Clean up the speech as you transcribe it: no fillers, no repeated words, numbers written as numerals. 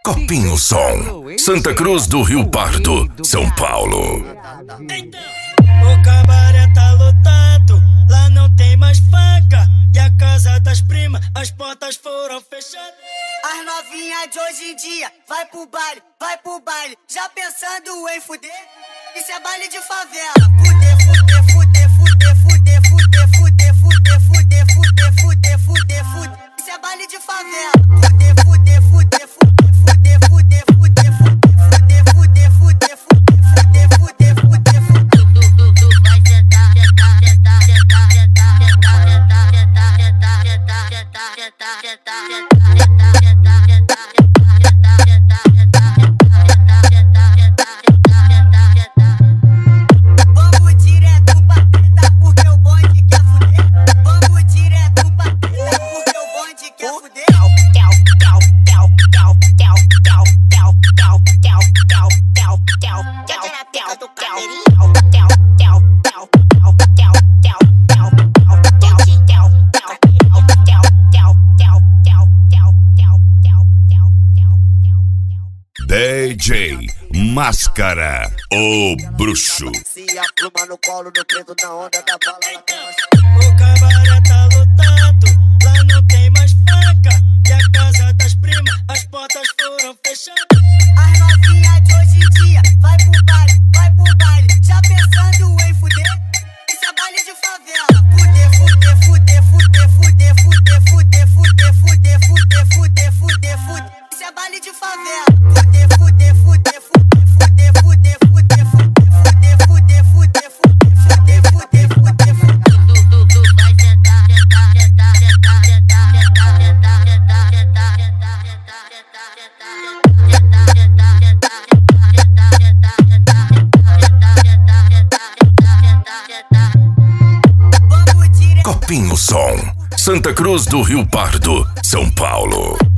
Copinho Som, Santa Cruz do Rio Pardo, São Paulo. O cabaré tá lotado, lá não tem mais faca. E a casa das primas, as portas foram fechadas. As novinhas de hoje em dia vai pro baile, já pensando em fuder. Isso é baile de favela. Fuder, fuder, fuder, fuder, fuder, fuder, fuder, fuder, fuder, fuder, fuder, fuder, fuder. Isso é baile de favela. Fuder, fuder, fuder, fuder, fuder, fuder, fuder, fuder, fuder, fuder, fuder, fuder, fuder, fuder. Tu vai sentar, sentar, sentar, sentar, sentar, sentar, sentar, sentar, sentar, Vamos direto pra treta porque o bonde quer fuder. Vamos direto pra treta porque o bonde quer fuder. DJ Máscara, o bruxo. Se a pluma no colo, no preto na onda da bala. O cabaré tá lotado, lá não tem mais faca. E a casa das primas, as portas foram fechadas. As novinhas de hoje em dia vai pro baile, já pensando em fuder. Isso é baile de favela. Fuder, fuder, fuder, fuder, fuder, fuder, fuder, fuder, fuder, fuder, fuder, fuder, fuder. Isso é baile de favela. Fuder, fuder, fuder, fuder, fuder, fuder, fuder, fuder, fuder, fuder, fuder, fuder, fuder, fuder. tu vai sentar, sentar, sentar, sentar, sentar, sentar, sentar, sentar, Copinho Som, Santa Cruz do Rio Pardo, São Paulo.